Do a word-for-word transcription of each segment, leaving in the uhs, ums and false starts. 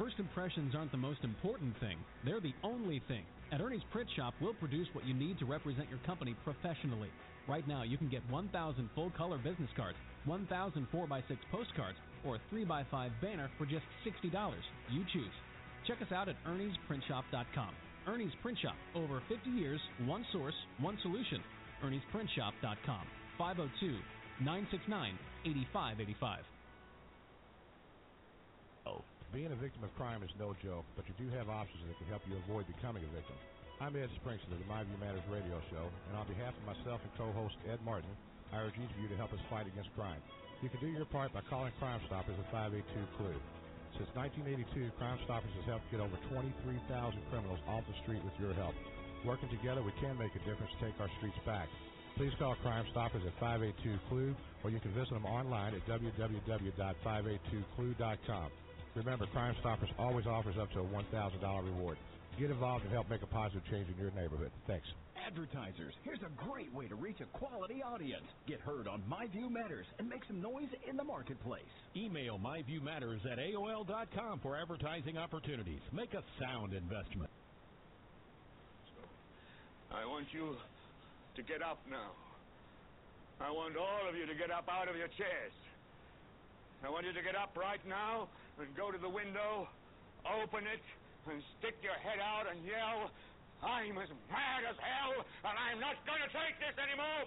first impressions aren't the most important thing. They're the only thing. At Ernie's Print Shop, we'll produce what you need to represent your company professionally. Right now, you can get one thousand full-color business cards, one thousand four by six postcards, or a three by five banner for just sixty dollars. You choose. Check us out at Ernie's Print Shop dot com. Ernie's Print Shop. Over fifty years, one source, one solution. Ernie's Print Shop dot com. five oh two, nine six nine, eight five eight five. Oh, being a victim of crime is no joke, but you do have options that can help you avoid becoming a victim. I'm Ed Springston of the My View Matters radio show, and on behalf of myself and co-host Ed Martin, I urge each of you to help us fight against crime. You can do your part by calling Crime Stoppers at five eight two, C L U E. Since nineteen eighty-two, Crime Stoppers has helped get over twenty-three thousand criminals off the street with your help. Working together, we can make a difference to take our streets back. Please call Crime Stoppers at five eight two, C L U E, or you can visit them online at w w w dot five eight two C L U E dot com. Remember, Crime Stoppers always offers up to a one thousand dollars reward. Get involved and help make a positive change in your neighborhood. Thanks. Advertisers, here's a great way to reach a quality audience. Get heard on My View Matters and make some noise in the marketplace. Email myviewmatters at A O L dot com for advertising opportunities. Make a sound investment. So, I want you to get up now. I want all of you to get up out of your chairs. I want you to get up right now and go to the window, open it, and stick your head out and yell, "I'm as mad as hell, and I'm not going to take this anymore!"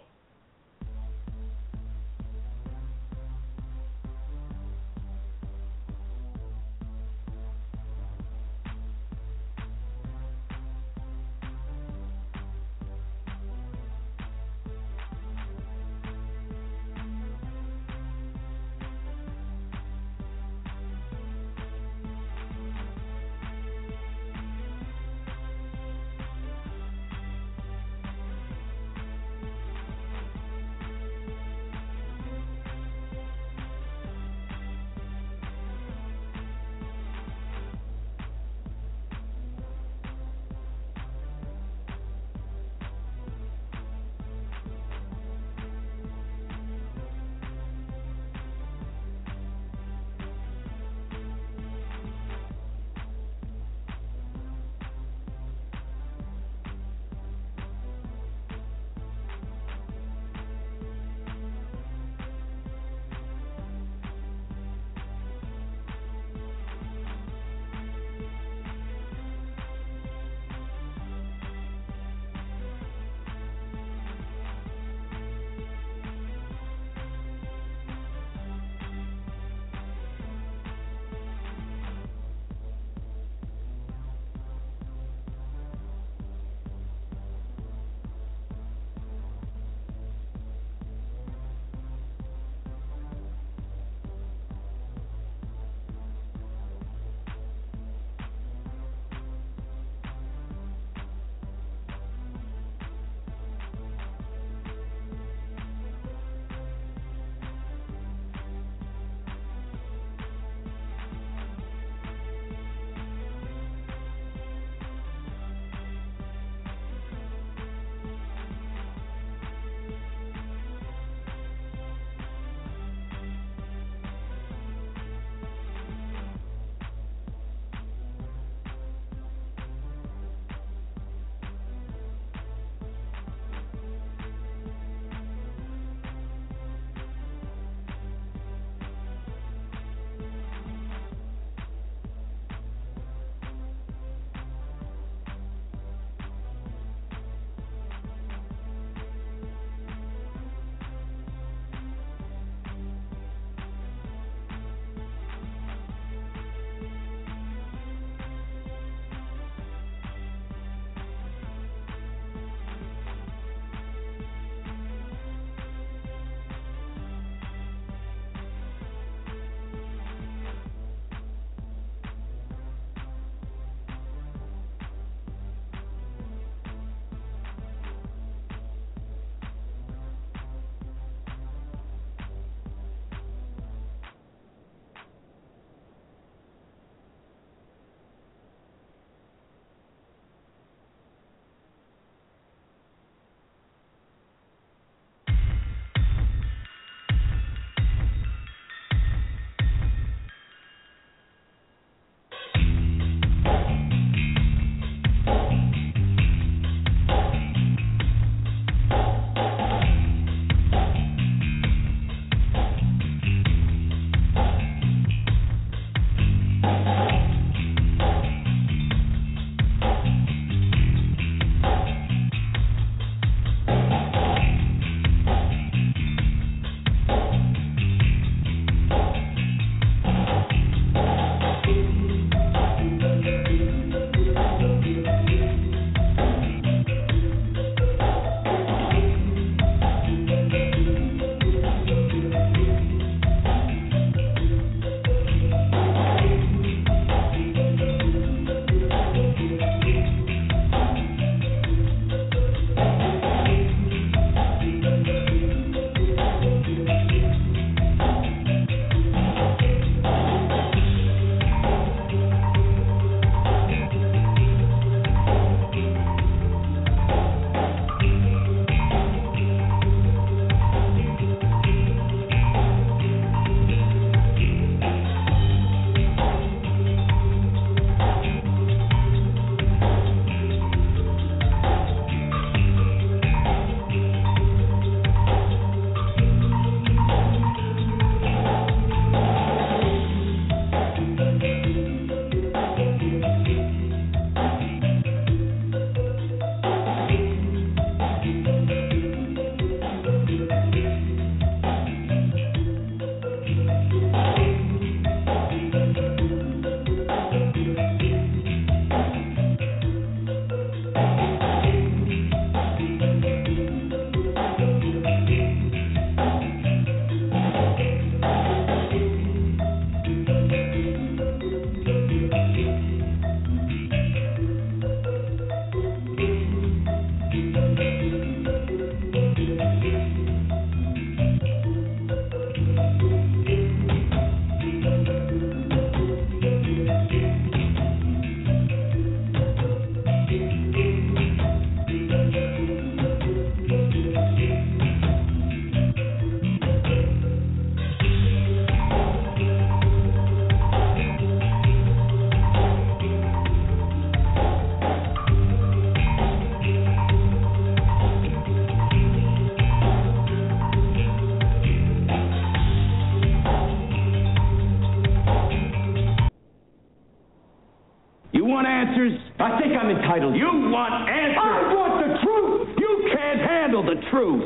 answers? I think I'm entitled. You want answers? I want the truth! You can't handle the truth!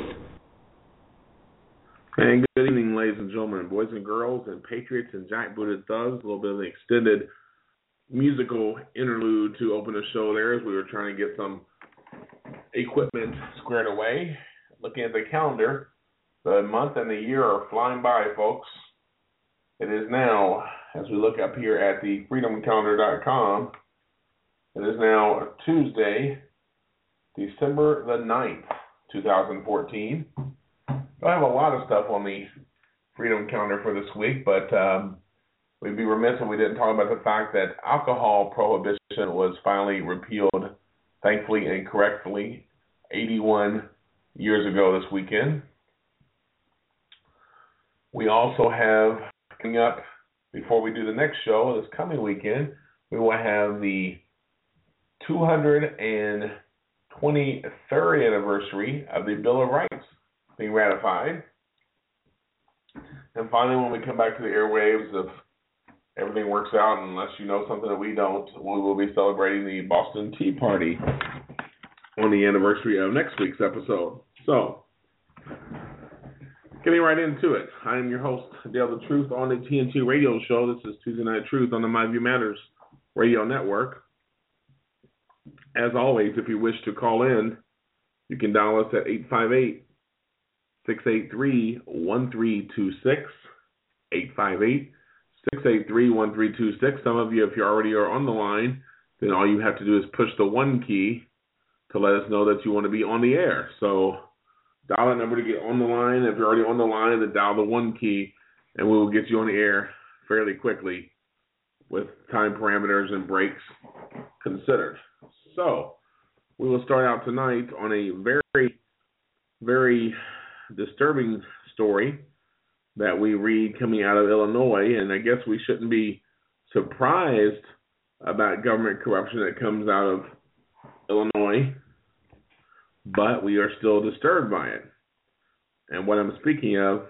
And good evening, ladies and gentlemen, boys and girls, and patriots and jackbooted thugs. A little bit of an extended musical interlude to open the show there as we were trying to get some equipment squared away. Looking at the calendar, the month and the year are flying by, folks. It is now, as we look up here at the freedom calendar dot com, it is now Tuesday, December the ninth, two thousand fourteen. I have a lot of stuff on the Freedom Calendar for this week, but um, we'd be remiss if we didn't talk about the fact that alcohol prohibition was finally repealed, thankfully and correctly, eighty-one years ago this weekend. We also have, coming up, before we do the next show, this coming weekend, we will have the two hundred twenty-third anniversary of the Bill of Rights being ratified. And finally, when we come back to the airwaves, if everything works out, unless you know something that we don't, we will be celebrating the Boston Tea Party on the anniversary of next week's episode. So, getting right into it, I am your host, Dale the Truth, on the T N T radio show. This is Tuesday Night Truth on the My View Matters radio network. As always, if you wish to call in, you can dial us at eight five eight, six eight three, one three two six, eight five eight, six eight three, one three two six. Some of you, if you already are on the line, then all you have to do is push the one key to let us know that you want to be on the air. So dial that number to get on the line. If you're already on the line, then dial the one key, and we will get you on the air fairly quickly with time parameters and breaks considered. So we will start out tonight on a very, very disturbing story that we read coming out of Illinois, and I guess we shouldn't be surprised about government corruption that comes out of Illinois, but we are still disturbed by it. And what I'm speaking of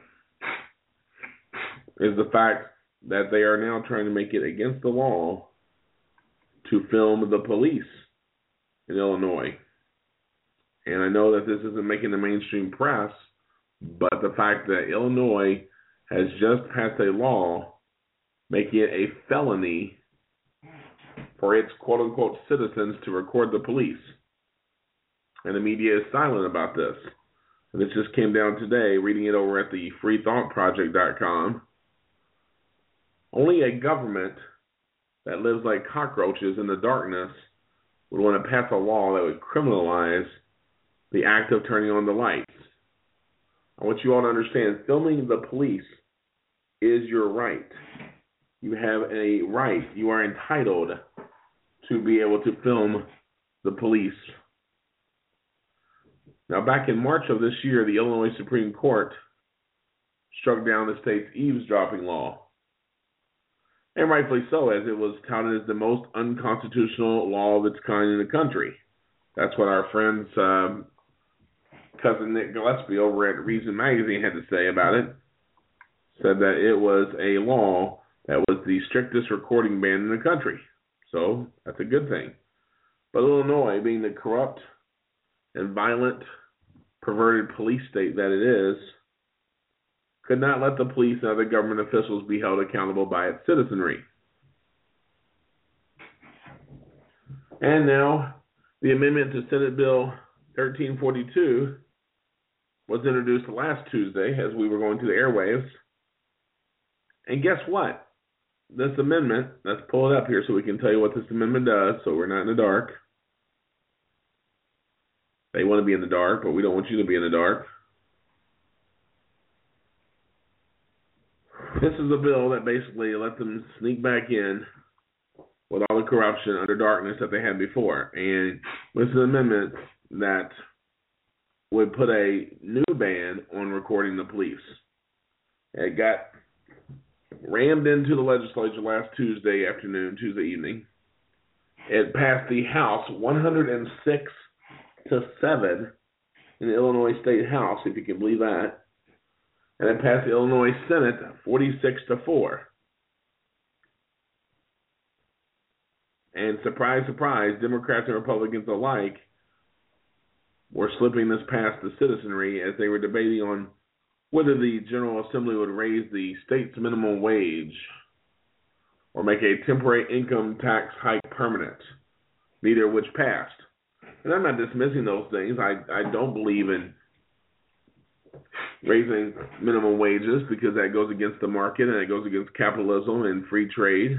is the fact that they are now trying to make it against the law to film the police in Illinois. And I know that this isn't making the mainstream press, but the fact that Illinois has just passed a law making it a felony for its quote-unquote citizens to record the police. And the media is silent about this. And this just came down today, reading it over at the free thought project dot com. Only a government that lives like cockroaches in the darkness would want to pass a law that would criminalize the act of turning on the lights. I want you all to understand, filming the police is your right. You have a right. You are entitled to be able to film the police. Now, back in March of this year, the Illinois Supreme Court struck down the state's eavesdropping law. And rightfully so, as it was touted as the most unconstitutional law of its kind in the country. That's what our friend's um, cousin Nick Gillespie over at Reason Magazine had to say about it. Said that it was a law that was the strictest recording ban in the country. So that's a good thing. But Illinois, being the corrupt and violent, perverted police state that it is, could not let the police and other government officials be held accountable by its citizenry. And now, the amendment to Senate Bill thirteen forty-two was introduced last Tuesday as we were going to the airwaves. And guess what? This amendment, let's pull it up here so we can tell you what this amendment does so we're not in the dark. They want to be in the dark, but we don't want you to be in the dark. This is a bill that basically let them sneak back in with all the corruption under darkness that they had before. And this is an amendment that would put a new ban on recording the police. It got rammed into the legislature last Tuesday afternoon, Tuesday evening. It passed the House one hundred six to seven in the Illinois State House, if you can believe that. And it passed the Illinois Senate forty-six to four. And surprise, surprise, Democrats and Republicans alike were slipping this past the citizenry as they were debating on whether the General Assembly would raise the state's minimum wage or make a temporary income tax hike permanent, neither of which passed. And I'm not dismissing those things. I, I don't believe in raising minimum wages because that goes against the market and it goes against capitalism and free trade.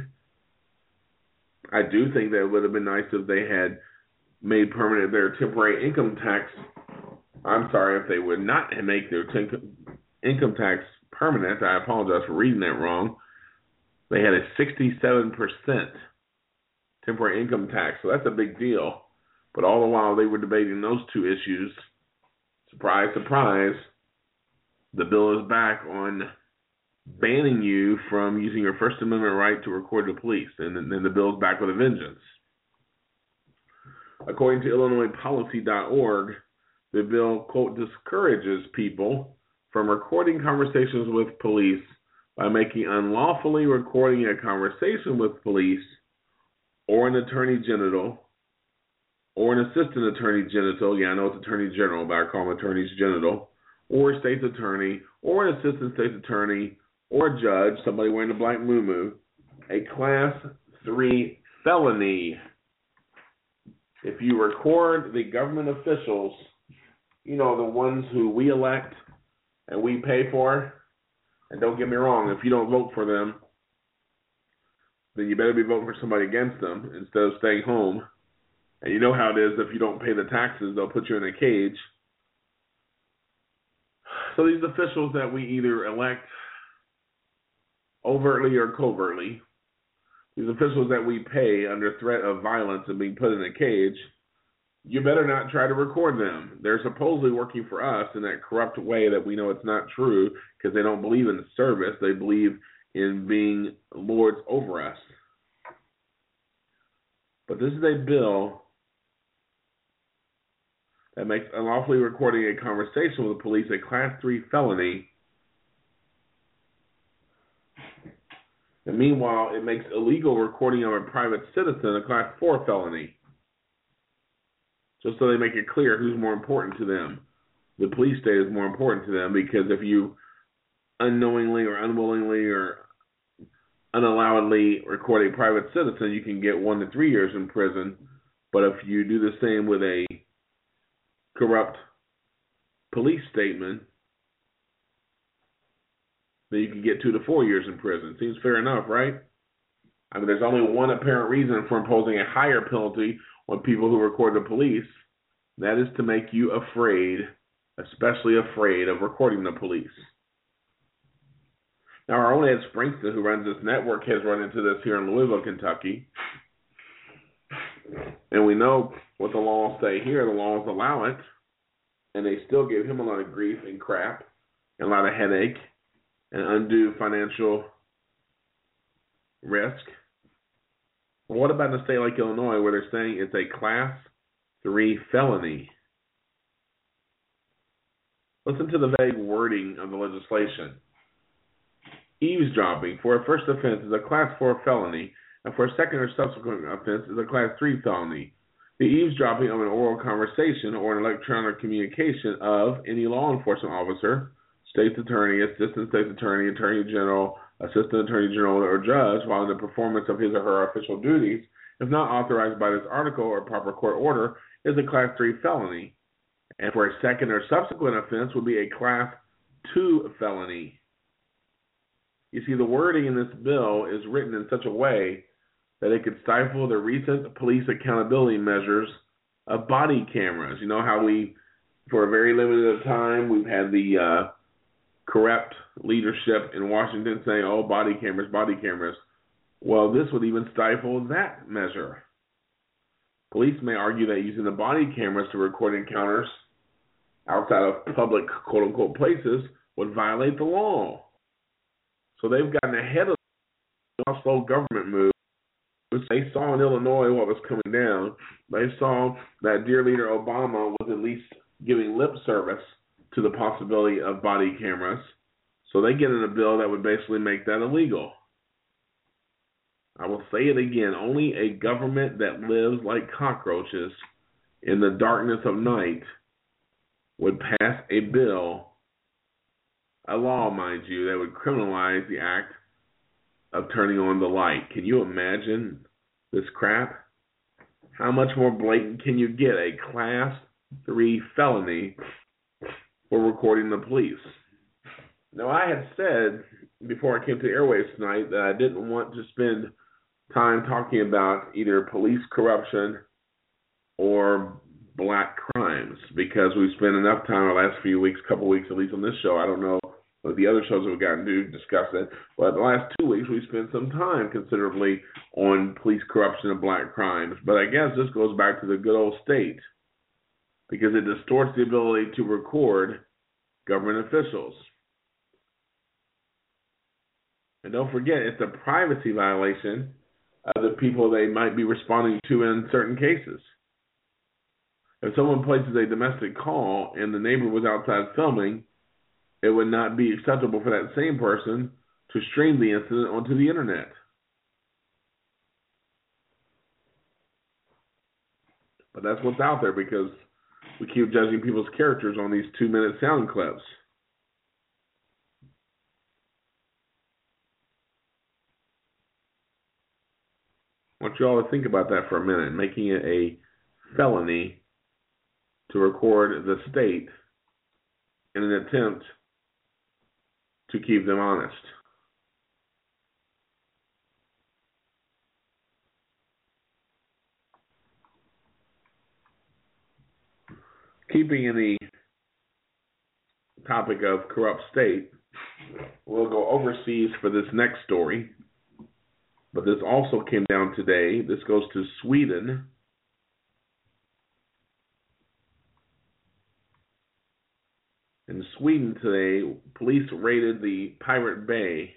I do think that it would have been nice if they had made permanent their temporary income tax. I'm sorry, if they would not make their ten- income tax permanent. I apologize for reading that wrong. They had a sixty-seven percent temporary income tax, so that's a big deal. But all the while they were debating those two issues, surprise, surprise, the bill is back on banning you from using your First Amendment right to record the police, and then the bill's back with a vengeance. According to Illinois Policy dot org, the bill, quote, discourages people from recording conversations with police by making unlawfully recording a conversation with police or an attorney general or an assistant attorney genital, yeah, I know it's attorney general, but I call them attorneys genital, or a state's attorney, or an assistant state's attorney, or a judge, somebody wearing a black muumuu, a class three felony. If you record the government officials, you know, the ones who we elect and we pay for, and don't get me wrong, if you don't vote for them, then you better be voting for somebody against them instead of staying home. And you know how it is, if you don't pay the taxes, they'll put you in a cage. So these officials that we either elect overtly or covertly, these officials that we pay under threat of violence and being put in a cage, you better not try to record them. They're supposedly working for us in that corrupt way that we know it's not true because they don't believe in service. They believe in being lords over us. But this is a bill that makes unlawfully recording a conversation with the police a class three felony. And meanwhile, it makes illegal recording of a private citizen a class four felony. Just so they make it clear who's more important to them. The police state is more important to them because if you unknowingly or unwillingly or unallowedly record a private citizen, you can get one to three years in prison. But if you do the same with a corrupt police statement, then you can get two to four years in prison. Seems fair enough, right? I mean, there's only one apparent reason for imposing a higher penalty on people who record the police. That is to make you afraid, especially afraid of recording the police. Now, our own Ed Springston, who runs this network, has run into this here in Louisville, Kentucky. And we know what the laws say here. The laws allow it. And they still give him a lot of grief and crap and a lot of headache and undue financial risk. Well, what about in a state like Illinois where they're saying it's a class three felony? Listen to the vague wording of the legislation. Eavesdropping for a first offense is a class four felony, and for a second or subsequent offense is a class three felony. The eavesdropping of an oral conversation or an electronic communication of any law enforcement officer, state's attorney, assistant state's attorney, attorney general, assistant attorney general, or judge while in the performance of his or her official duties, if not authorized by this article or proper court order, is a class three felony. And for a second or subsequent offense would be a class two felony. You see, the wording in this bill is written in such a way that it could stifle the recent police accountability measures of body cameras. You know how we, for a very limited time, we've had the uh, corrupt leadership in Washington saying, oh, body cameras, body cameras. Well, this would even stifle that measure. Police may argue that using the body cameras to record encounters outside of public, quote-unquote, places would violate the law. So they've gotten ahead of the slow government move. They saw in Illinois what was coming down. They saw that dear leader Obama was at least giving lip service to the possibility of body cameras. So they get in a bill that would basically make that illegal. I will say it again, only a government that lives like cockroaches in the darkness of night would pass a bill, a law, mind you, that would criminalize the act of turning on the light. Can you imagine this crap? How much more blatant can you get? A class three felony for recording the police. Now, I had said before I came to the airwaves tonight that I didn't want to spend time talking about either police corruption or black crimes, because we've spent enough time the last few weeks, couple weeks at least on this show. I don't know what the other shows that we've gotten to discuss it, but the last two weeks we've spent some time considerably on police corruption and black crimes. But I guess this goes back to the good old state, because it distorts the ability to record government officials. And don't forget, it's a privacy violation of the people they might be responding to in certain cases. If someone places a domestic call and the neighbor was outside filming, it would not be acceptable for that same person to stream the incident onto the internet. But that's what's out there, because we keep judging people's characters on these two-minute sound clips. I want you all to think about that for a minute, making it a felony to record the state in an attempt to keep them honest. Keeping in the topic of corrupt state, we'll go overseas for this next story. But this also came down today. This goes to Sweden. In Sweden today, police raided the Pirate Bay.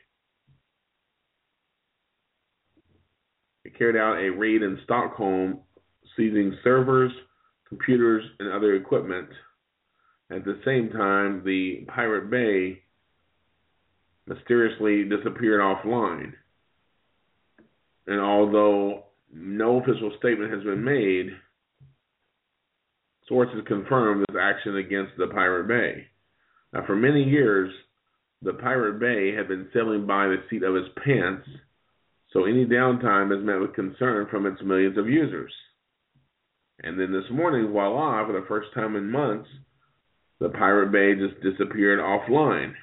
They carried out a raid in Stockholm, seizing servers, computers, and other equipment. At the same time, the Pirate Bay mysteriously disappeared offline. And although no official statement has been made, sources confirm this action against the Pirate Bay. Now, for many years, the Pirate Bay had been sailing by the seat of its pants, so any downtime is met with concern from its millions of users. And then this morning, voila, for the first time in months, the Pirate Bay just disappeared offline.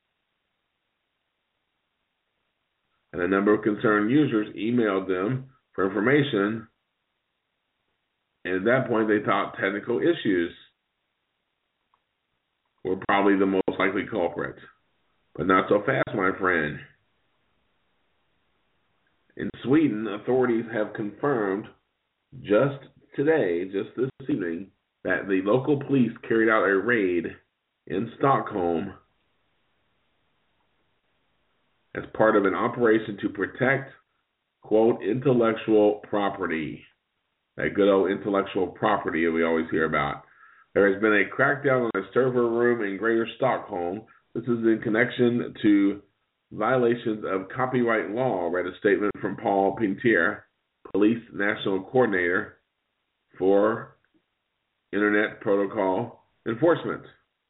And a number of concerned users emailed them for information, and at that point they thought technical issues were probably the most likely culprit. But not so fast, my friend. In Sweden, authorities have confirmed just today, just this evening, that the local police carried out a raid in Stockholm as part of an operation to protect, quote, intellectual property. That good old intellectual property that we always hear about. There has been a crackdown on a server room in Greater Stockholm. This is in connection to violations of copyright law, read a statement from Paul Pintier, Police National Coordinator for Internet Protocol Enforcement.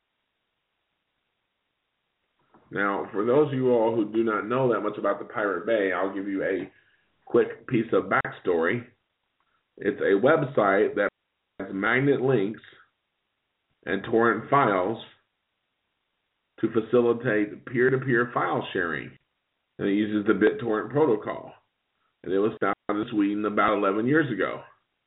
Now, for those of you all who do not know that much about the Pirate Bay, I'll give you a quick piece of backstory. It's a website that has magnet links and torrent files to facilitate peer-to-peer file sharing. And it uses the BitTorrent protocol. And it was founded in Sweden about eleven years ago.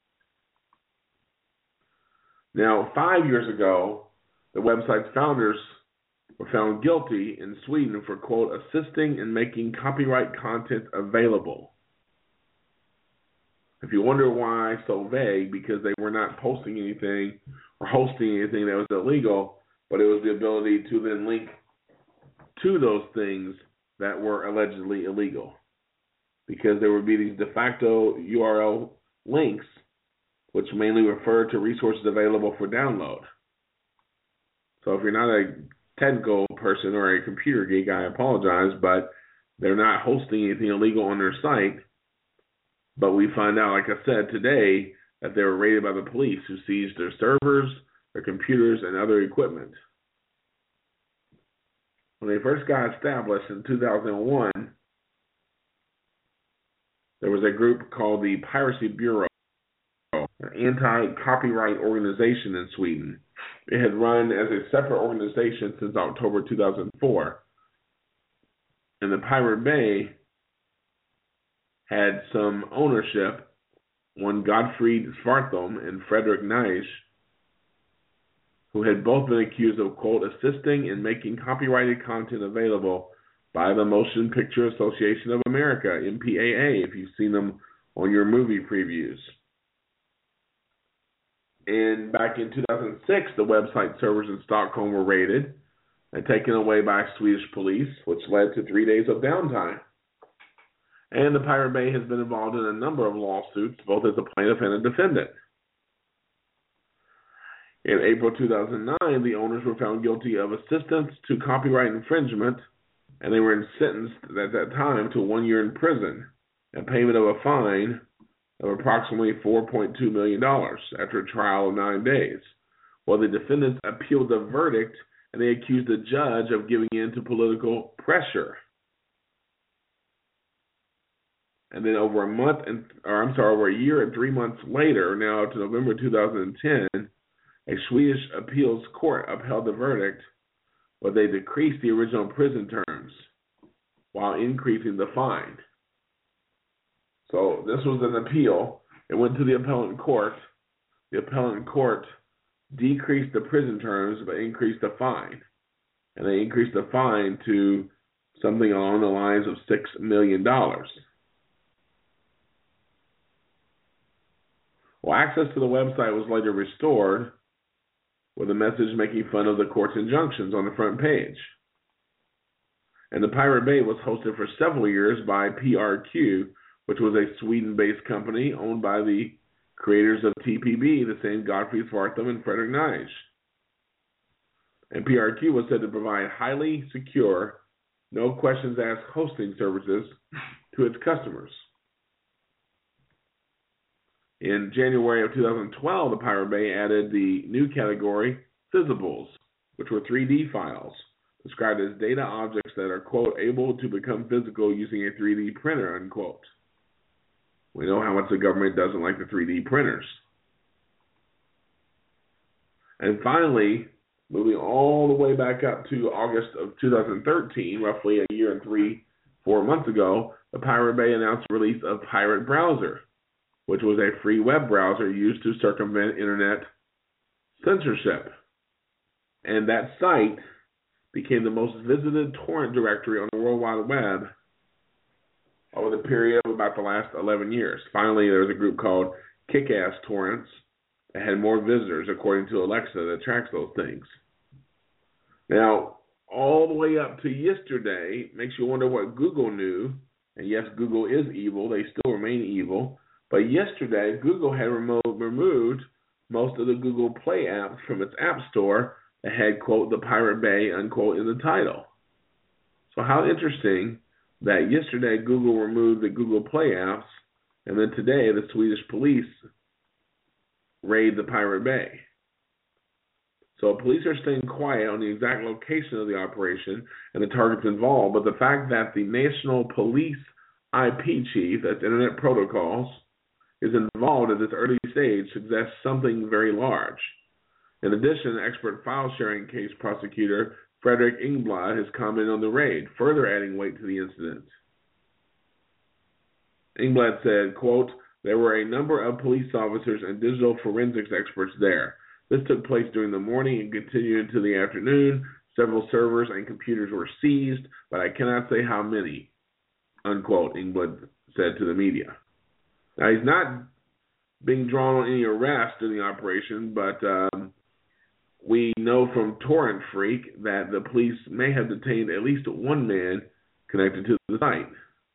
Now, five years ago, the website's founders were found guilty in Sweden for, quote, assisting in making copyright content available. If you wonder why so vague, because they were not posting anything or hosting anything that was illegal, but it was the ability to then link to those things that were allegedly illegal. Because there would be these de facto U R L links, which mainly refer to resources available for download. So if you're not a technical person or a computer geek, I apologize, but they're not hosting anything illegal on their site. But we find out, like I said, today that they were raided by the police, who seized their servers, their computers, and other equipment. When they first got established in two thousand one, there was a group called the Piracy Bureau, an anti-copyright organization in Sweden. It had run as a separate organization since October two thousand four. And the Pirate Bay had some ownership, one Gottfried Svartholm and Frederick Neisch, who had both been accused of, quote, assisting in making copyrighted content available by the Motion Picture Association of America, M P A A, if you've seen them on your movie previews. And back in two thousand six, the website servers in Stockholm were raided and taken away by Swedish police, which led to three days of downtime. And the Pirate Bay has been involved in a number of lawsuits, both as a plaintiff and a defendant. In April two thousand nine, the owners were found guilty of assistance to copyright infringement, and they were sentenced at that time to one year in prison and payment of a fine of approximately four point two million dollars after a trial of nine days. Well, the defendants appealed the verdict, and they accused the judge of giving in to political pressure. And then over a month, and or I'm sorry, over a year and three months later, now to November two thousand ten, a Swedish appeals court upheld the verdict, but they decreased the original prison terms while increasing the fine. So this was an appeal. It went to the appellate court. The appellate court decreased the prison terms but increased the fine. And they increased the fine to something along the lines of six million dollars. Well, access to the website was later restored with a message making fun of the court's injunctions on the front page. And the Pirate Bay was hosted for several years by P R Q, which was a Sweden-based company owned by the creators of T P B, the same Gottfried Svartholm and Frederick Neisch. And P R Q was said to provide highly secure, no questions asked hosting services to its customers. In January of two thousand twelve, the Pirate Bay added the new category, Physibles, which were three D files, described as data objects that are, quote, able to become physical using a three D printer, unquote. We know how much the government doesn't like the three D printers. And finally, moving all the way back up to August of two thousand thirteen, roughly a year and three, four months ago, the Pirate Bay announced the release of Pirate Browser, which was a free web browser used to circumvent internet censorship. And that site became the most visited torrent directory on the World Wide Web over the period of about the last eleven years. Finally, there was a group called Kick-Ass Torrents that had more visitors, according to Alexa, that tracks those things. Now, all the way up to yesterday, makes you wonder what Google knew. And yes, Google is evil. They still remain evil. But yesterday, Google had remo- removed most of the Google Play apps from its App Store that had, quote, the Pirate Bay, unquote, in the title. So how interesting that yesterday Google removed the Google Play apps, and then today the Swedish police raid the Pirate Bay. So police are staying quiet on the exact location of the operation and the targets involved, but the fact that the National Police I P chief, that's Internet Protocols, is involved at this early stage suggests something very large. In addition, expert file-sharing case prosecutor Frederick Ingblad has commented on the raid, further adding weight to the incident. Ingblad said, quote, there were a number of police officers and digital forensics experts there. This took place during the morning and continued into the afternoon. Several servers and computers were seized, but I cannot say how many, unquote, Ingblad said to the media. Now, he's not being drawn on any arrest in the operation, but um, we know from Torrent Freak that the police may have detained at least one man connected to the site.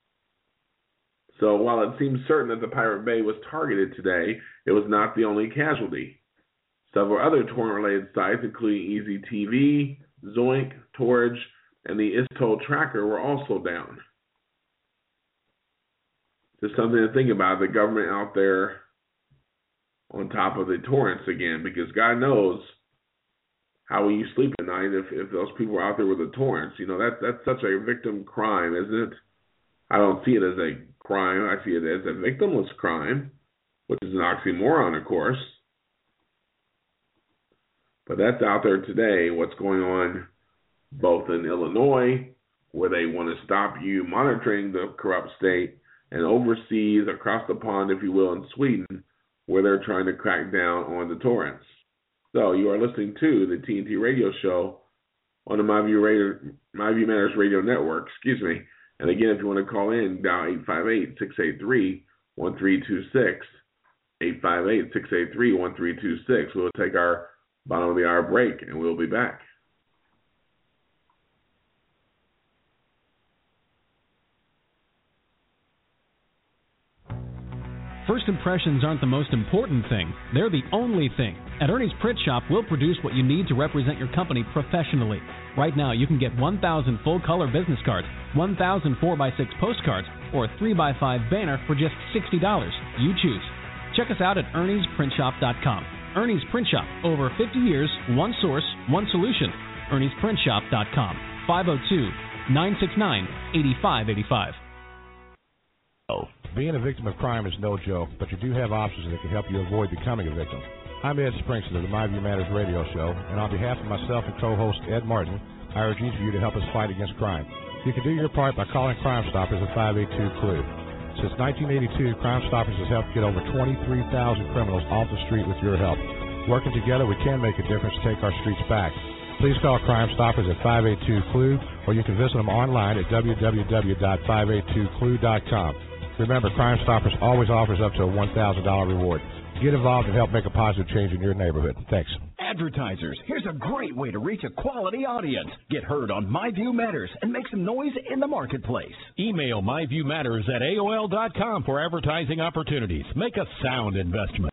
So while it seems certain that the Pirate Bay was targeted today, it was not the only casualty. Several other torrent-related sites, including Easy T V, Zoink, Torridge, and the Istol Tracker were also down. just something to think about. The government out there on top of the torrents again, because God knows how will you sleep at night if, if those people are out there with the torrents. You know, that that's such a victim crime, isn't it? I don't see it as a crime. I see it as a victimless crime, which is an oxymoron, of course. But that's out there today, what's going on both in Illinois, where they want to stop you monitoring the corrupt state, and overseas, across the pond, if you will, in Sweden, where they're trying to crack down on the torrents. So you are listening to the T N T Radio Show on the My View, Radio, My View Matters Radio Network. Excuse me. And again, if you want to call in, dial eight five eight, six eight three, one three two six, eight five eight, six eight three, one three two six. We'll take our bottom of the hour break, and we'll be back. First impressions aren't the most important thing. They're the only thing. At Ernie's Print Shop, we'll produce what you need to represent your company professionally. Right now, you can get one thousand full-color business cards, one thousand four by six postcards, or a three by five banner for just sixty dollars. You choose. Check us out at Ernie's Print Shop dot com. Ernie's Print Shop. Over fifty years, one source, one solution. Ernie's Print Shop dot com. five oh two, nine six nine, eight five eight five. Oh. Being a victim of crime is no joke, but you do have options that can help you avoid becoming a victim. I'm Ed Springston of the My View Matters radio show, and on behalf of myself and co-host Ed Martin, I urge each of you to help us fight against crime. You can do your part by calling Crime Stoppers at five eight two, C L U E. Since nineteen eighty-two, Crime Stoppers has helped get over twenty-three thousand criminals off the street with your help. Working together, we can make a difference to take our streets back. Please call Crime Stoppers at five eight two, C L U E, or you can visit them online at w w w dot five eight two C L U E dot com. Remember, Crime Stoppers always offers up to a one thousand dollars reward. Get involved and help make a positive change in your neighborhood. Thanks. Advertisers, here's a great way to reach a quality audience. Get heard on My View Matters and make some noise in the marketplace. Email myviewmatters at A O L dot com for advertising opportunities. Make a sound investment.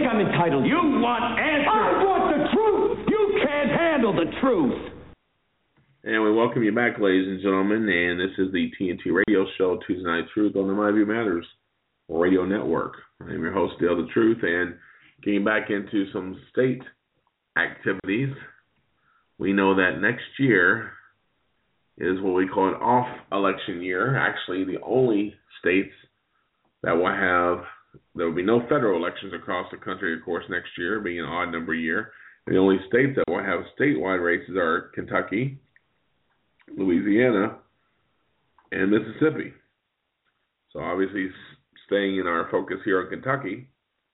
think I'm entitled? You want answers. I want the truth. You can't handle the truth. And we welcome you back, ladies and gentlemen, and this is the T N T Radio Show, Tuesday Night Truth on the My View Matters Radio Network. I'm your host, Dale the Truth, and getting back into some state activities, we know that next year is what we call an off-election year. Actually, the only states that will have, there will be no federal elections across the country, of course, next year, being an odd number year. And the only states that will have statewide races are Kentucky, Louisiana, and Mississippi. So obviously, staying in our focus here on Kentucky,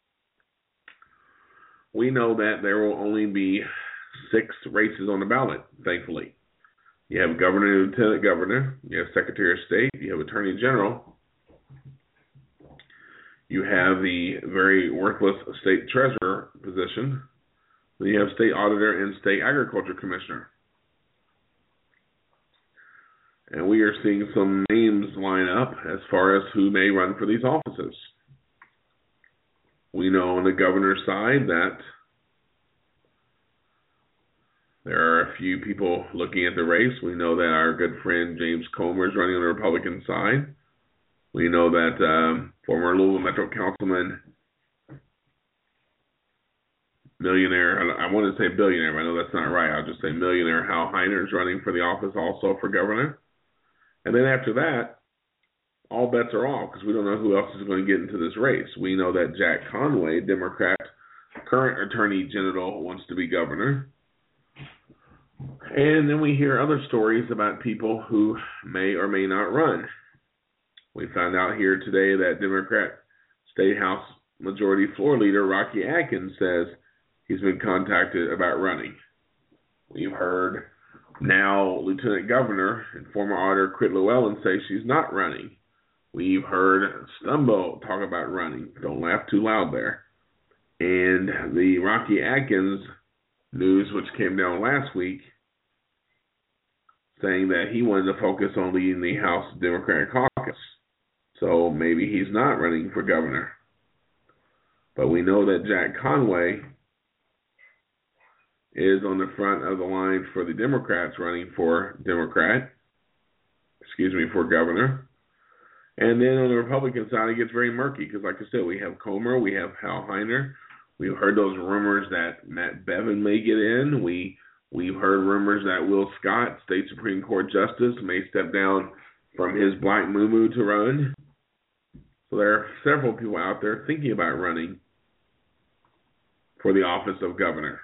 we know that there will only be six races on the ballot, thankfully. You have governor and lieutenant governor, you have secretary of state, you have attorney general, you have the very worthless state treasurer position, then you have state auditor and state agriculture commissioner. And we are seeing some names line up as far as who may run for these offices. We know on the governor's side that there are a few people looking at the race. We know that our good friend James Comer is running on the Republican side. We know that um, former Louisville Metro Councilman, millionaire, I want to say billionaire, but I know that's not right. I'll just say millionaire Hal Heiner is running for the office also for governor. And then after that, all bets are off because we don't know who else is going to get into this race. We know that Jack Conway, Democrat, current Attorney General, wants to be governor. And then we hear other stories about people who may or may not run. We found out here today that Democrat State House Majority Floor Leader Rocky Adkins says he's been contacted about running. We've heard now Lieutenant Governor and former Auditor Crit Llewellyn say she's not running. We've heard Stumbo talk about running. Don't laugh too loud there. And the Rocky Adkins news, which came down last week, saying that he wanted to focus on leading the House Democratic Caucus. So maybe he's not running for governor. But we know that Jack Conway is on the front of the line for the Democrats running for Democrat, excuse me, for governor. And then on the Republican side, it gets very murky because, like I said, we have Comer, we have Hal Heiner. We've heard those rumors that Matt Bevin may get in. We, we've heard rumors that Will Scott, State Supreme Court Justice, may step down from his black moo-moo to run. So there are several people out there thinking about running for the office of governor.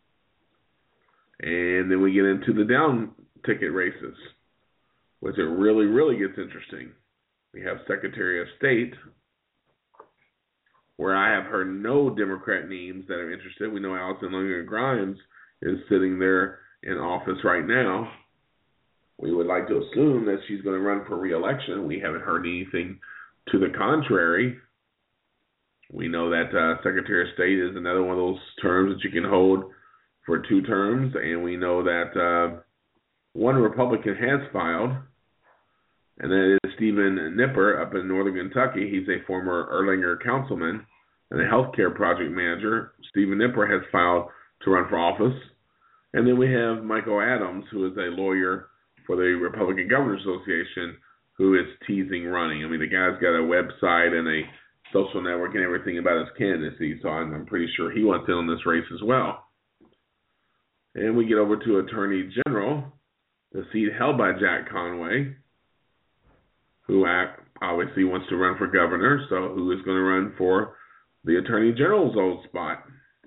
And then we get into the down ticket races, which it really, really gets interesting. We have Secretary of State, where I have heard no Democrat names that are interested. We know Allison Lillian Grimes is sitting there in office right now. We would like to assume that she's going to run for re-election. We haven't heard anything to the contrary. We know that uh, Secretary of State is another one of those terms that you can hold for two terms, and we know that uh, one Republican has filed, and that is Stephen Nipper up in northern Kentucky. He's a former Erlanger councilman and a healthcare project manager. Stephen Nipper has filed to run for office. And then we have Michael Adams, who is a lawyer for the Republican Governors Association, who is teasing running. I mean, the guy's got a website and a social network and everything about his candidacy, so I'm, I'm pretty sure he wants in on this race as well. And we get over to Attorney General, the seat held by Jack Conway, who obviously wants to run for governor, so who is going to run for the Attorney General's old spot?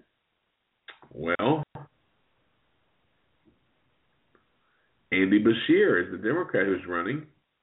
Well, Andy Beshear is the Democrat who's running.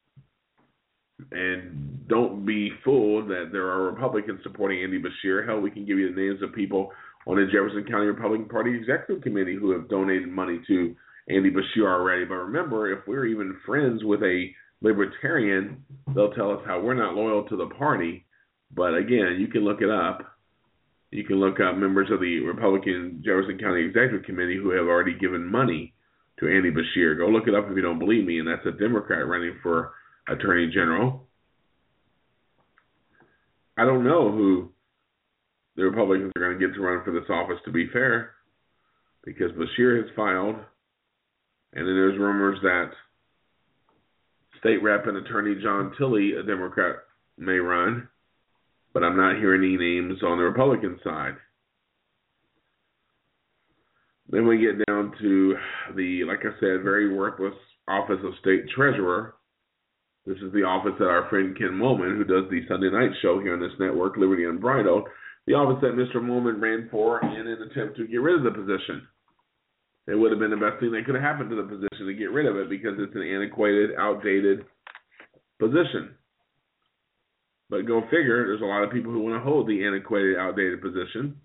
And don't be fooled that there are Republicans supporting Andy Beshear. Hell, we can give you the names of people on the Jefferson County Republican Party Executive Committee who have donated money to Andy Beshear already. But remember, if we're even friends with a libertarian, they'll tell us how we're not loyal to the party. But again, you can look it up. You can look up members of the Republican Jefferson County Executive Committee who have already given money to Andy Beshear. Go look it up if you don't believe me, and that's a Democrat running for Attorney General. I don't know who the Republicans are going to get to run for this office, to be fair, because Beshear has filed, and then there's rumors that State Rep and Attorney John Tilley, a Democrat, may run, but I'm not hearing any names on the Republican side. Then we get down to the, like I said, very worthless office of State Treasurer. This is the office that our friend Ken Moman, who does the Sunday night show here on this network, Liberty Unbridled, the office that Mister Moman ran for in an attempt to get rid of the position. It would have been the best thing that could have happened to the position to get rid of it, because it's an antiquated, outdated position. But go figure, there's a lot of people who want to hold the antiquated, outdated position.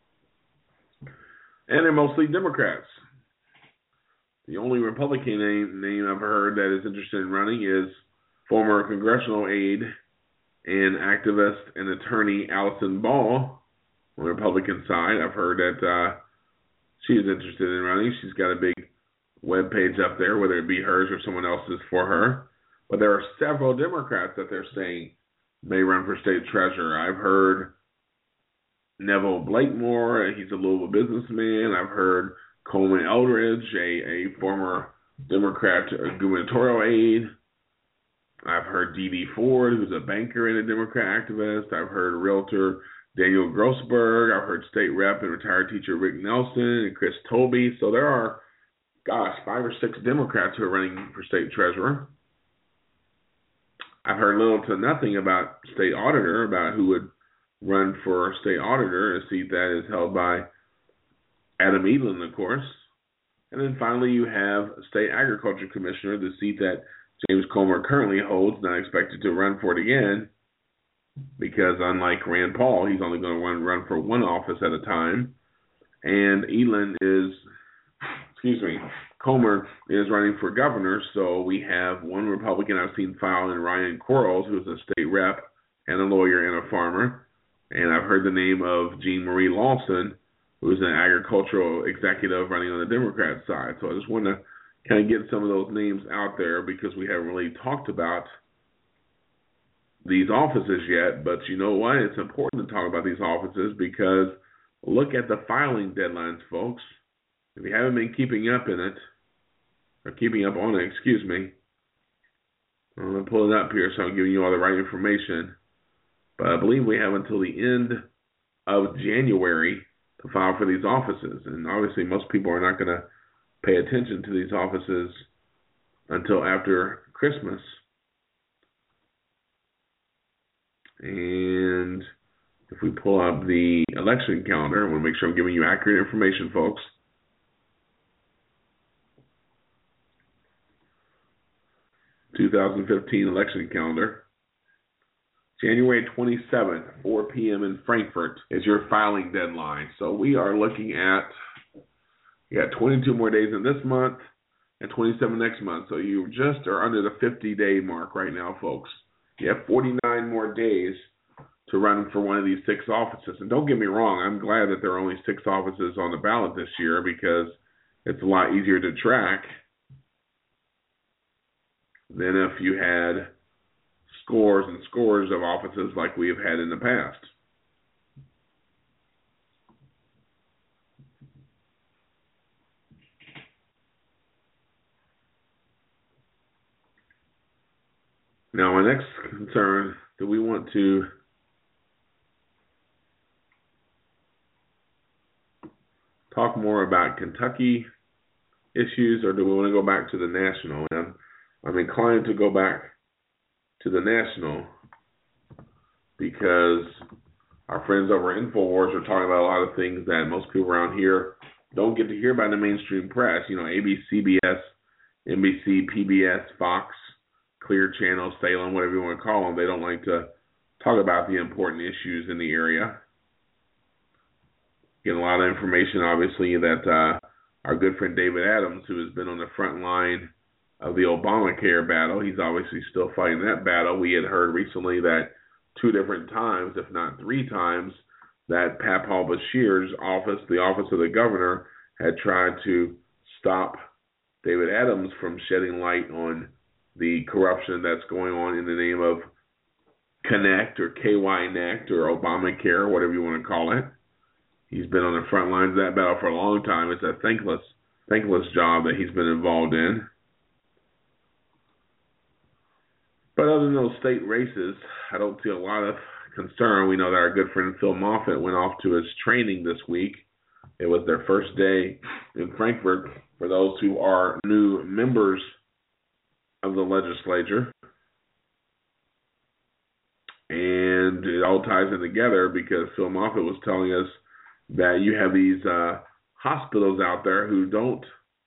And they're mostly Democrats. The only Republican name, name I've heard that is interested in running is former congressional aide and activist and attorney Allison Ball on the Republican side. I've heard that uh, she's interested in running. She's got a big web page up there, whether it be hers or someone else's for her. But there are several Democrats that they're saying may run for state treasurer. I've heard Neville Blakemore, he's a Louisville businessman. I've heard Coleman Eldridge, a, a former Democrat gubernatorial aide. I've heard Dee Dee Ford, who's a banker and a Democrat activist. I've heard realtor Daniel Grossberg. I've heard state rep and retired teacher Rick Nelson and Chris Tobey. So there are, gosh, five or six Democrats who are running for state treasurer. I've heard little to nothing about state auditor, about who would run for state auditor, a seat that is held by Adam Edlin, of course. And then finally you have state agriculture commissioner, the seat that James Comer currently holds, not expected to run for it again, because unlike Rand Paul, he's only going to run, run for one office at a time. And Edlin is, excuse me, Comer is running for governor, so we have one Republican I've seen file in Ryan Quarles, who's a state rep and a lawyer and a farmer. And I've heard the name of Jean Marie Lawson, who's an agricultural executive running on the Democrat side. So I just want to kind of get some of those names out there, because we haven't really talked about these offices yet. But you know what? It's important to talk about these offices, because look at the filing deadlines, folks. If you haven't been keeping up in it, or keeping up on it, excuse me, I'm going to pull it up here so I'm giving you all the right information. But I believe we have until the end of January to file for these offices. And obviously most people are not going to pay attention to these offices until after Christmas. And if we pull up the election calendar, I want to make sure I'm giving you accurate information, folks. two thousand fifteen election calendar. January twenty-seventh, four p.m. in Frankfort is your filing deadline. So we are looking at, you got twenty-two more days in this month and twenty-seven next month. So you just are under the fifty-day mark right now, folks. You have forty-nine more days to run for one of these six offices. And don't get me wrong, I'm glad that there are only six offices on the ballot this year, because it's a lot easier to track than if you had scores and scores of offices like we have had in the past. Now, my next concern, do we want to talk more about Kentucky issues, or do we want to go back to the national? And I'm inclined to go back to the national, because our friends over at InfoWars are talking about a lot of things that most people around here don't get to hear by the mainstream press. You know, A B C, C B S, N B C, P B S, Fox, Clear Channel, Salem, whatever you want to call them. They don't like to talk about the important issues in the area. Getting a lot of information, obviously, that uh, our good friend David Adams, who has been on the front line of the Obamacare battle, he's obviously still fighting that battle. We had heard recently that two different times, if not three times, that Paul Beshear's office, the office of the governor, had tried to stop David Adams from shedding light on the corruption that's going on in the name of Connect or K Y Nect or Obamacare, whatever you want to call it. He's been on the front lines of that battle for a long time. It's a thankless, thankless job that he's been involved in. But other than those state races, I don't see a lot of concern. We know that our good friend Phil Moffitt went off to his training this week. It was their first day in Frankfort for those who are new members of the legislature. And it all ties in together because Phil Moffitt was telling us that you have these uh, hospitals out there who don't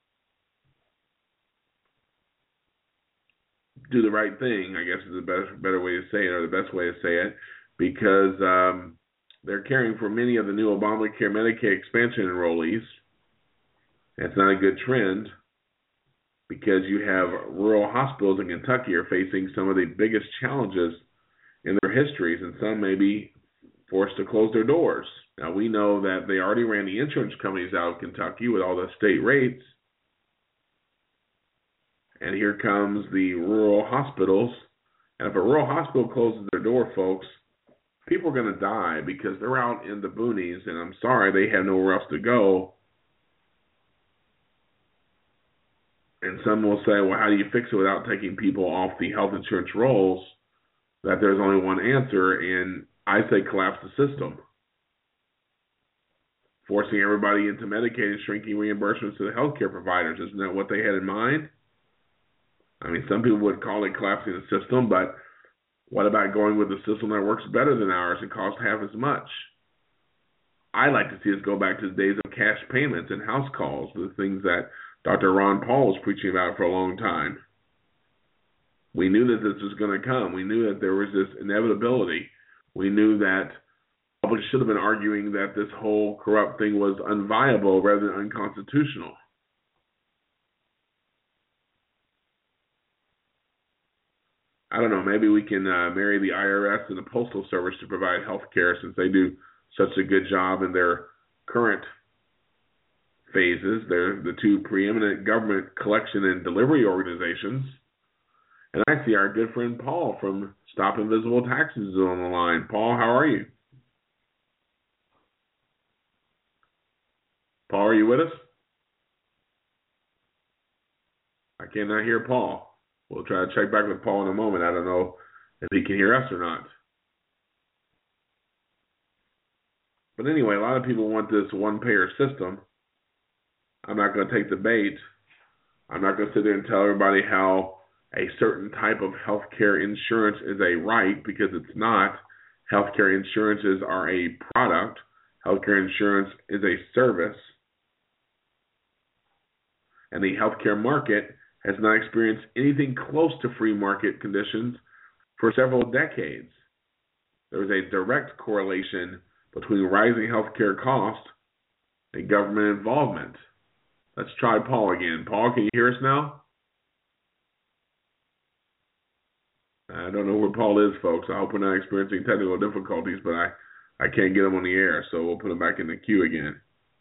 do the right thing, I guess is the best, better way to say it, or the best way to say it, because um, they're caring for many of the new Obamacare Medicaid expansion enrollees. That's not a good trend because you have rural hospitals in Kentucky are facing some of the biggest challenges in their histories, and some may be forced to close their doors. Now, we know that they already ran the insurance companies out of Kentucky with all the state rates, and here comes the rural hospitals. And if a rural hospital closes their door, folks, people are going to die because they're out in the boonies, and I'm sorry, they have nowhere else to go. And some will say, well, how do you fix it without taking people off the health insurance rolls? That there's only one answer, and I say collapse the system. Forcing everybody into Medicaid and shrinking reimbursements to the healthcare providers. Isn't that what they had in mind? I mean, some people would call it collapsing the system, but what about going with a system that works better than ours and costs half as much? I like to see us go back to the days of cash payments and house calls, the things that Doctor Ron Paul was preaching about for a long time. We knew that this was going to come. We knew that there was this inevitability. We knew that public should have been arguing that this whole corrupt thing was unviable rather than unconstitutional. I don't know, maybe we can uh, marry the I R S and the Postal Service to provide health care since they do such a good job in their current phases. They're the two preeminent government collection and delivery organizations. And I see our good friend Paul from Stop Invisible Taxes is on the line. Paul, how are you? Paul, are you with us? I cannot hear Paul. We'll try to check back with Paul in a moment. I don't know if he can hear us or not. But anyway, a lot of people want this one-payer system. I'm not going to take the bait. I'm not going to sit there and tell everybody how a certain type of health care insurance is a right, because it's not. Health care insurances are a product. Health care insurance is a service. And the healthcare market has not experienced anything close to free market conditions for several decades. There is a direct correlation between rising healthcare costs and government involvement. Let's try Paul again. Paul, can you hear us now? I don't know where Paul is, folks. I hope we're not experiencing technical difficulties, but I, I can't get him on the air, so we'll put him back in the queue again.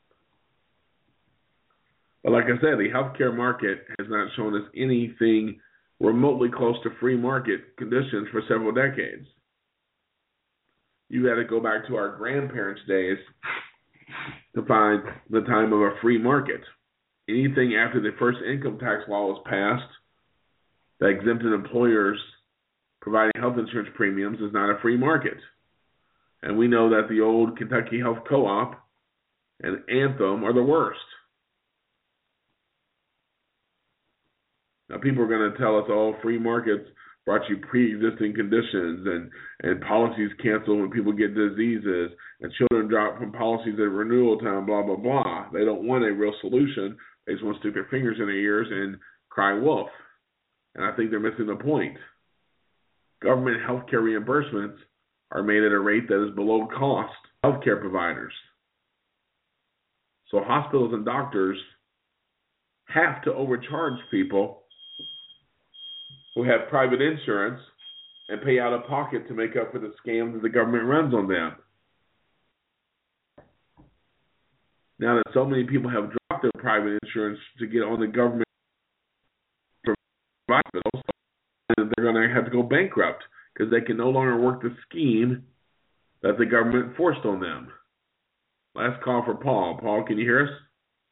But like I said, the healthcare market has not shown us anything remotely close to free market conditions for several decades. You had to go back to our grandparents' days to find the time of a free market. Anything after the first income tax law was passed that exempted employers providing health insurance premiums is not a free market. And we know that the old Kentucky Health Co-op and Anthem are the worst. Now, people are going to tell us, oh, free markets brought you pre-existing conditions and, and policies canceled when people get diseases and children drop from policies at renewal time, blah, blah, blah. They don't want a real solution. They just want to stick their fingers in their ears and cry wolf. And I think they're missing the point. Government healthcare reimbursements are made at a rate that is below cost healthcare providers. So hospitals and doctors have to overcharge people who have private insurance and pay out of pocket to make up for the scams that the government runs on them. Now that so many people have dropped their private insurance to get on the government hospitals, they're going to have to go bankrupt because they can no longer work the scheme that the government forced on them. Last call for Paul. Paul, can you hear us?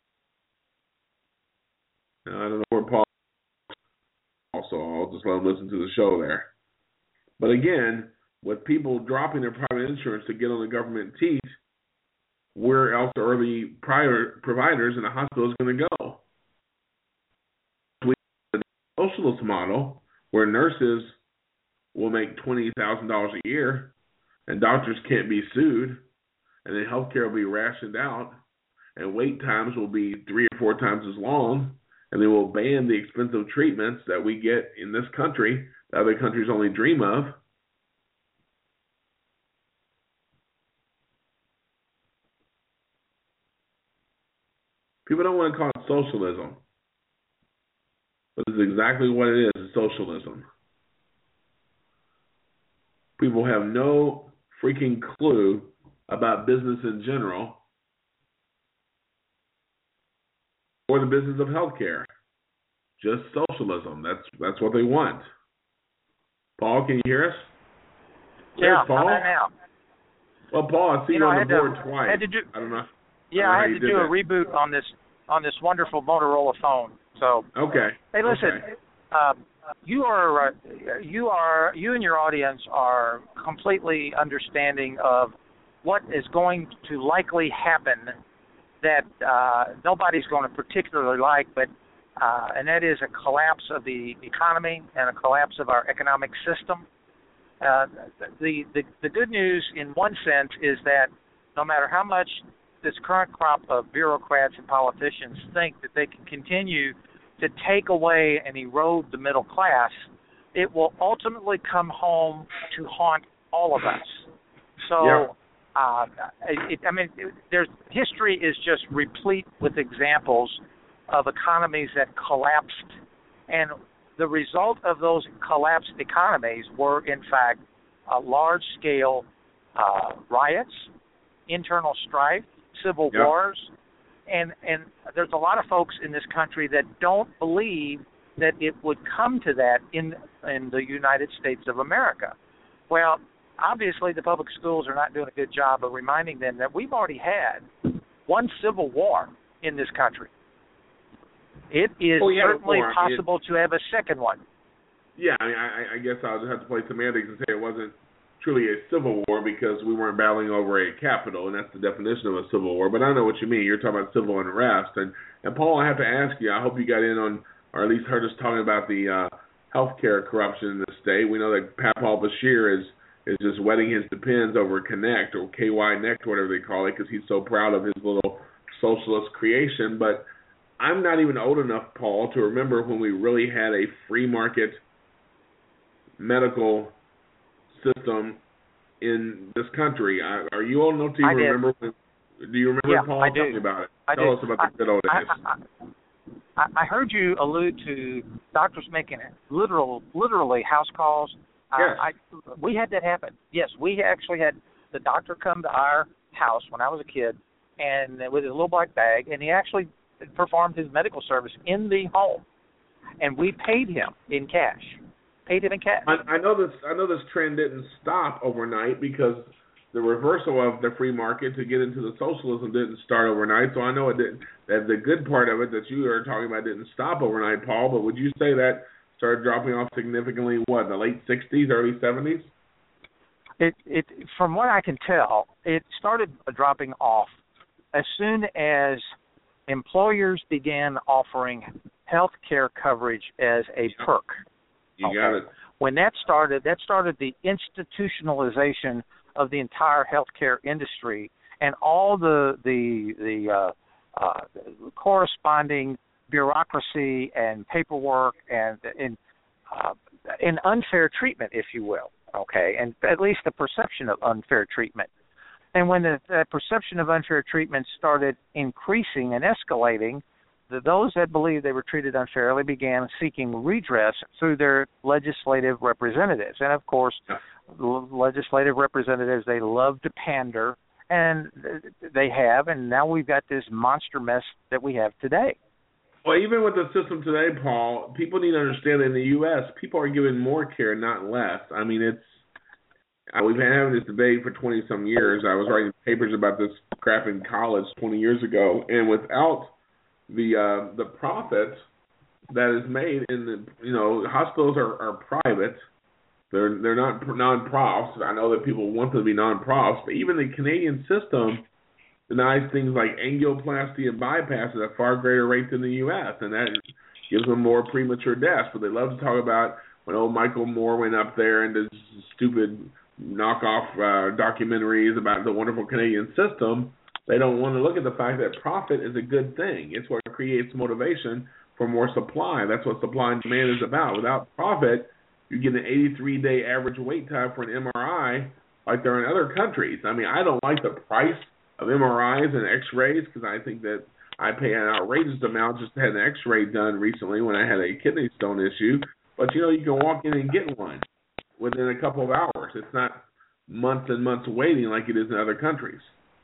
No, I don't know where Paul is. Also, I'll just let him listen to the show there. But again, with people dropping their private insurance to get on the government teat, where else are the private providers in the hospitals going to go? We have a socialist model where nurses will make twenty thousand dollars a year and doctors can't be sued, and then healthcare will be rationed out, and wait times will be three or four times as long, and they will ban the expensive treatments that we get in this country that other countries only dream of. People don't want to call it socialism, but it's exactly what it is, it's socialism. People have no freaking clue about business in general or the business of healthcare. Just socialism. That's that's what they want. Paul, can you hear us? Yeah, There's Paul. I'm now. Well, Paul, I see you, you know, on I the board to, twice. I had to do, I don't know. Yeah, I, I had to do that. a reboot on this on this wonderful Motorola phone. So okay. Hey, listen. Okay. Um, you are uh, you are you and your audience are completely understanding of what is going to likely happen that uh, nobody's going to particularly like, but uh, and that is a collapse of the economy and a collapse of our economic system. Uh, the, the the good news, in one sense, is that no matter how much this current crop of bureaucrats and politicians think that they can continue to take away and erode the middle class, it will ultimately come home to haunt all of us. So, yeah. uh, it, I mean, it, there's history is just replete with examples of economies that collapsed, and the result of those collapsed economies were, in fact, uh, large-scale uh, riots, internal strife, civil yep. wars, and and there's a lot of folks in this country that don't believe that it would come to that in in the United States of America. Well, obviously the public schools are not doing a good job of reminding them that we've already had one civil war in this country. It is oh, yeah, certainly before. possible it, to have a second one. Yeah, I mean, I, I guess I'll just have to play semantics and say it wasn't truly a civil war because we weren't battling over a capital, and that's the definition of a civil war. But I know what you mean. You're talking about civil unrest. And, and Paul, I have to ask you, I hope you got in on, or at least heard us talking about the uh, health care corruption in the state. We know that Pat Paul Bashir is, is just wetting his depends over Connect or K Y Nect, whatever they call it, because he's so proud of his little socialist creation. But I'm not even old enough, Paul, to remember when we really had a free market medical system in this country. I, are you old enough to even remember? When, do you remember, yeah, Paul? I do. Tell me about it. I Tell do. us about I, the good old days. I, I, I heard you allude to doctors making literal, literally house calls. Yes. I, I, we had that happen. Yes, we actually had the doctor come to our house when I was a kid, and with his little black bag, and he actually performed his medical service in the home, and we paid him in cash. Paid him in cash. I, I know this. I know this trend didn't stop overnight because the reversal of the free market to get into the socialism didn't start overnight. So I know it didn't. That the good part of it that you are talking about didn't stop overnight, Paul. But would you say that started dropping off significantly? What, in the late sixties, early seventies? It it from what I can tell, it started dropping off as soon as employers began offering health care coverage as a perk. You okay. got it. When that started, that started the institutionalization of the entire healthcare industry and all the the the uh, uh, corresponding bureaucracy and paperwork and and, uh, and unfair treatment, if you will. Okay, and at least the perception of unfair treatment. And when the, the perception of unfair treatment started increasing and escalating, the, those that believed they were treated unfairly began seeking redress through their legislative representatives. And, of course, yeah. l- legislative representatives, they love to pander, and they have, and now we've got this monster mess that we have today. Well, even with the system today, Paul, people need to understand that in the U S, people are given more care, not less. I mean, it's Uh, we've been having this debate for twenty-some years. I was writing papers about this crap in college twenty years ago, and without the uh, the profit that is made in the, you know, hospitals are, are private. They're they're not non-profs. I know that people want them to be non-profs, but even the Canadian system denies things like angioplasty and bypass at a far greater rate than the U S, and that gives them more premature deaths. But they love to talk about when old Michael Moore went up there and did stupid knockoff uh, documentaries about the wonderful Canadian system. They don't want to look at the fact that profit is a good thing. It's what creates motivation for more supply. That's what supply and demand is about. Without profit, you get an eighty-three day average wait time for an M R I like there are in other countries. I mean, I don't like the price of M R Is and X-rays because I think that I pay an outrageous amount just to have an X-ray done recently when I had a kidney stone issue. But, you know, you can walk in and get one within a couple of hours. It's not months and months waiting like it is in other countries.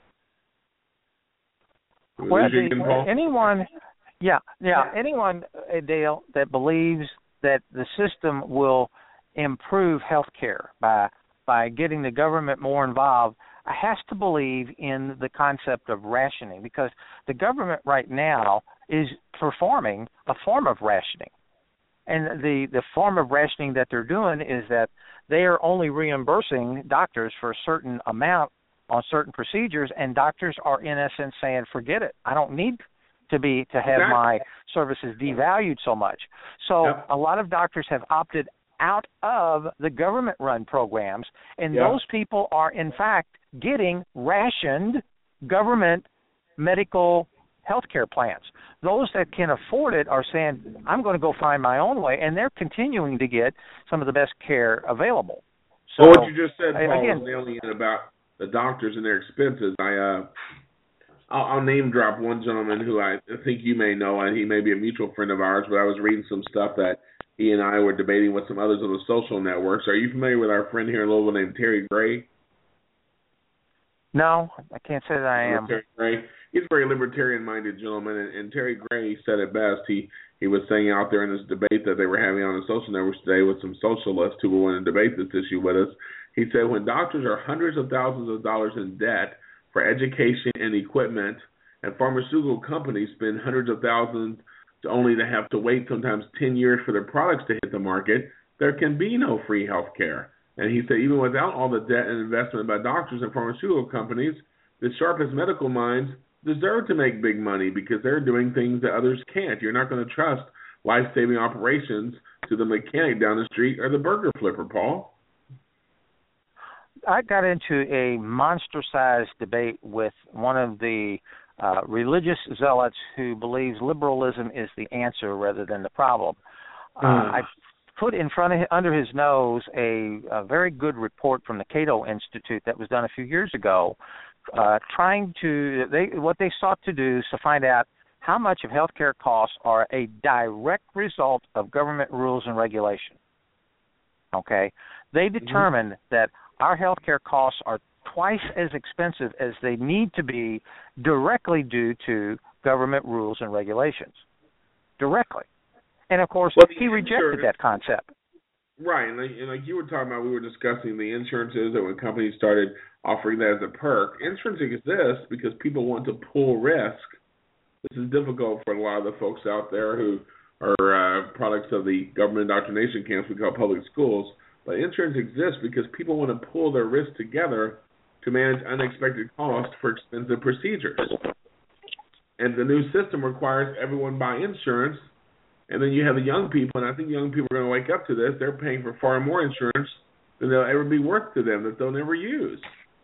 Well, the, anyone, yeah, yeah, anyone, uh, Dale, that believes that the system will improve health care by by getting the government more involved has to believe in the concept of rationing, because the government right now is performing a form of rationing. And the, the form of rationing that they're doing is that they are only reimbursing doctors for a certain amount on certain procedures, and doctors are in essence saying, forget it, I don't need to be to have exactly. my services devalued so much. So yep. a lot of doctors have opted out of the government-run programs, and yep. those people are in fact getting rationed government medical health care plans. Those that can afford it are saying, I'm going to go find my own way, and they're continuing to get some of the best care available. So well, what you just said, Paul, again, was nailing it about the doctors and their expenses. I, uh, I'll, I'll name drop one gentleman who I think you may know, and he may be a mutual friend of ours, but I was reading some stuff that he and I were debating with some others on the social networks. Are you familiar with our friend here in Louisville named Terry Gray? No, I can't say that I am. Terry Gray. He's a very libertarian-minded gentleman, and, and Terry Gray said it best. He he was saying out there in this debate that they were having on the social networks today with some socialists who were wanting to debate this issue with us. He said when doctors are hundreds of thousands of dollars in debt for education and equipment, and pharmaceutical companies spend hundreds of thousands to only to have to wait sometimes ten years for their products to hit the market, there can be no free health care. And he said even without all the debt and investment by doctors and pharmaceutical companies, the sharpest medical minds deserve to make big money because they're doing things that others can't. You're not going to trust life-saving operations to the mechanic down the street or the burger flipper, Paul. I got into a monster-sized debate with one of the uh, religious zealots who believes liberalism is the answer rather than the problem. Uh, mm. I put in front of him, under his nose a, a very good report from the Cato Institute that was done a few years ago, uh, trying to they what they sought to do is to find out how much of healthcare costs are a direct result of government rules and regulation. Okay, they determined mm-hmm. that our healthcare costs are twice as expensive as they need to be directly due to government rules and regulations. Directly. And, of course, well, he rejected that concept. Right. And like, and like you were talking about, we were discussing the insurances that when companies started offering that as a perk. Insurance exists because people want to pull risk. This is difficult for a lot of the folks out there who are uh, products of the government indoctrination camps we call public schools. But insurance exists because people want to pull their risk together to manage unexpected costs for expensive procedures. And the new system requires everyone buy insurance. And then you have the young people, and I think young people are going to wake up to this. They're paying for far more insurance than they'll ever be worth to them that they'll never use.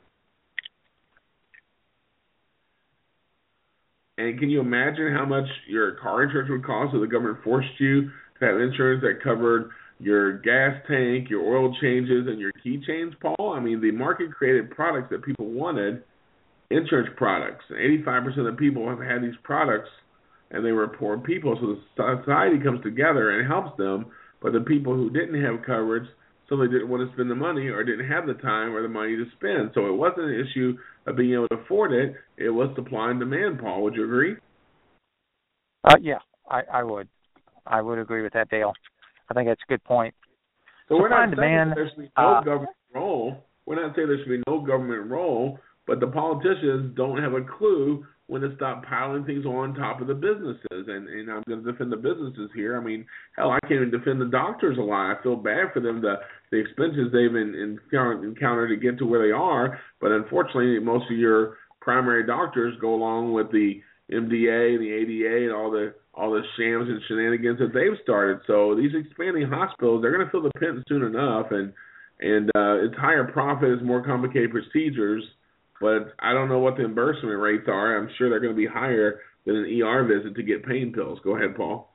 And can you imagine how much your car insurance would cost if the government forced you to have insurance that covered your gas tank, your oil changes, and your keychains, Paul? I mean, the market created products that people wanted, insurance products. And eighty-five percent of the people have had these products, and they were poor people. So the society comes together and helps them, but the people who didn't have coverage simply didn't want to spend the money or didn't have the time or the money to spend. So it wasn't an issue of being able to afford it. It was supply and demand, Paul. Would you agree? Uh, yeah, I, I would. I would agree with that, Dale. I think that's a good point. So supply we're not and demand, saying there's no uh, government role we're not saying there should be no government role, but the politicians don't have a clue when to stop piling things on top of the businesses. And, and I'm going to defend the businesses here. I mean, hell, I can't even defend the doctors a lot. I feel bad for them, the, the expenses they've in, in, encountered to get to where they are. But unfortunately, most of your primary doctors go along with the M D A and the A D A and all the all the shams and shenanigans that they've started. So these expanding hospitals, they're going to feel the pinch soon enough. And, and uh, it's higher profit, it's more complicated procedures. But I don't know what the reimbursement rates are. I'm sure they're going to be higher than an E R visit to get pain pills. Go ahead, Paul.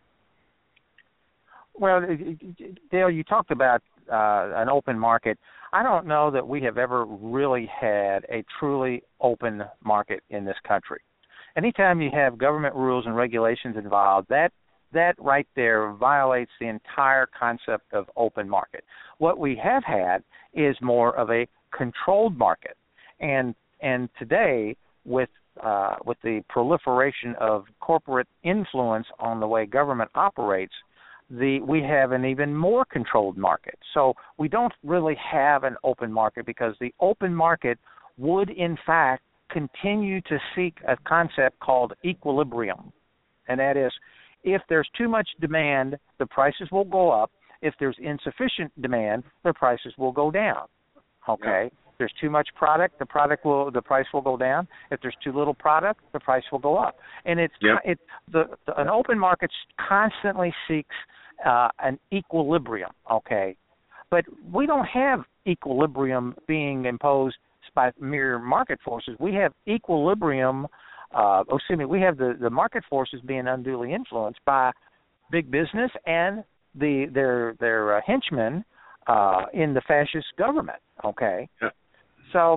Well, Dale, you talked about uh, an open market. I don't know that we have ever really had a truly open market in this country. Anytime you have government rules and regulations involved, that that right there violates the entire concept of open market. What we have had is more of a controlled market. And And today, with uh, with the proliferation of corporate influence on the way government operates, the we have an even more controlled market. So we don't really have an open market because the open market would, in fact, continue to seek a concept called equilibrium. And that is, if there's too much demand, the prices will go up. If there's insufficient demand, the prices will go down. Okay? Yeah. If there's too much product, the product will the price will go down. If there's too little product, the price will go up. And it's yep. it the, the an open market constantly seeks uh, an equilibrium. Okay, but we don't have equilibrium being imposed by mere market forces. We have equilibrium. Uh, oh, excuse me. We have the, the market forces being unduly influenced by big business and the their their uh, henchmen uh, in the fascist government. Okay. Yep. So,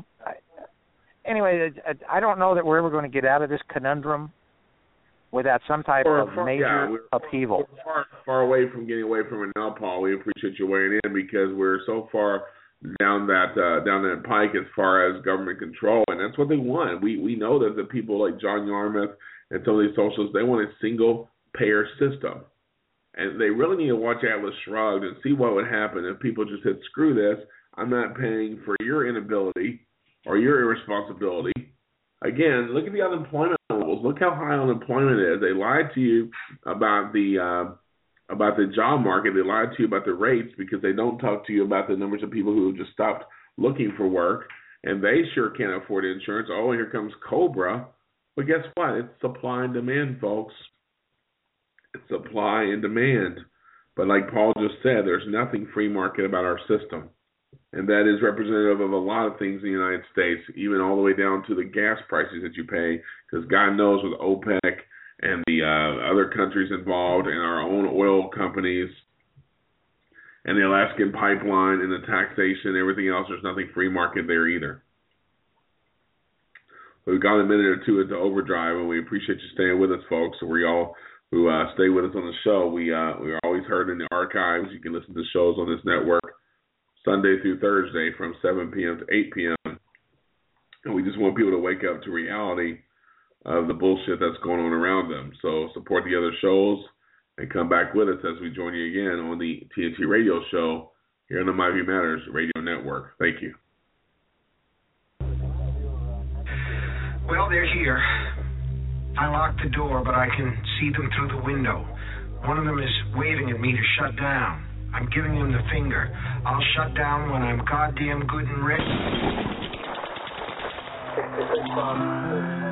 anyway, I don't know that we're ever going to get out of this conundrum without some type far, of far, major yeah, we're, upheaval. We're far, far away from getting away from it now, Paul. We appreciate you weighing in because we're so far down that uh, down that pike as far as government control, and that's what they want. We we know that the people like John Yarmuth and some of these socialists, they want a single payer system, and they really need to watch Atlas Shrugged and see what would happen if people just said, "Screw this. I'm not paying for your inability or your irresponsibility." Again, look at the unemployment levels. Look how high unemployment is. They lied to you about the uh, about the job market. They lied to you about the rates because they don't talk to you about the numbers of people who have just stopped looking for work, and they sure can't afford insurance. Oh, here comes COBRA. But guess what? It's supply and demand, folks. It's supply and demand. But like Paul just said, there's nothing free market about our system. And that is representative of a lot of things in the United States, even all the way down to the gas prices that you pay, because God knows with OPEC and the uh, other countries involved and our own oil companies and the Alaskan pipeline and the taxation and everything else, there's nothing free market there either. We've got a minute or two into overdrive, and we appreciate you staying with us, folks. So we all who uh, stay with us on the show, we uh, we are always heard in the archives. You can listen to shows on this network Sunday through Thursday from seven p.m. to eight p.m. And we just want people to wake up to reality of the bullshit that's going on around them. So support the other shows and come back with us as we join you again on the T N T Radio Show here on the My View Matters Radio Network. Thank you. Well, they're here. I locked the door, but I can see them through the window. One of them is waving at me to shut down. I'm giving him the finger. I'll shut down when I'm goddamn good and ready.